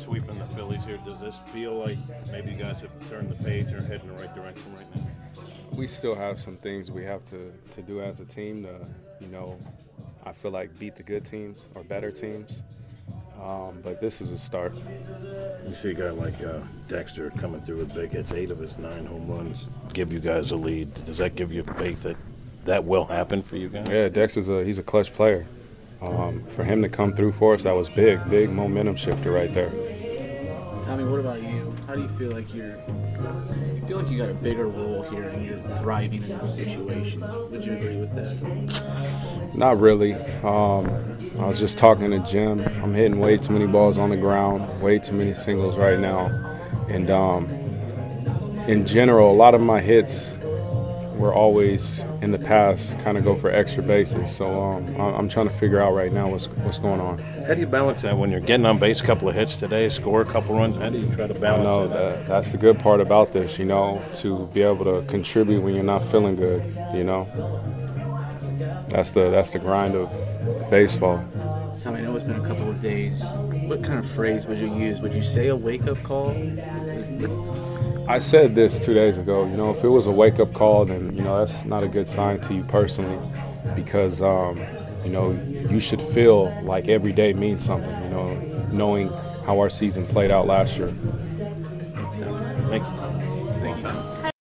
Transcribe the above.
sweeping the Phillies here, does this feel like maybe you guys have turned the page or heading in the right direction right now? We still have some things we have to do as a team to, I feel like beat the good teams or better teams. But this is a start. You see a guy like Dexter coming through with big hits, 8 of his 9 home runs, give you guys a lead. Does that give you faith that that will happen for you guys? Yeah, he's a clutch player. For him to come through for us, that was big momentum shifter right there. Tommy, what about you? How do you feel like you got a bigger role here and you're thriving in those situations? Would you agree with that? Not really. I was just talking to Jim. I'm hitting way too many balls on the ground, way too many singles right now. And in general, a lot of my hits were always in the past kind of go for extra bases. So I'm trying to figure out right now what's going on. How do you balance that when you're getting on base, a couple of hits today, score a couple runs? How do you try to balance that's the good part about this, to be able to contribute when you're not feeling good, That's the grind of baseball. Tommy, I know it's been a couple of days. What kind of phrase would you use? Would you say a wake-up call? I said this 2 days ago. If it was a wake-up call, then that's not a good sign to you personally, because you should feel like every day means something. Knowing how our season played out last year.